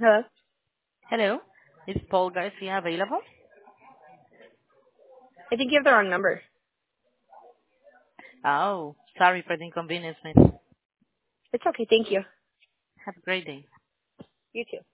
Hello? Hello, is Paul Garcia available? I think you have the wrong number. Oh, sorry for the inconvenience, miss. It's okay. Thank you. Have a great day. You too.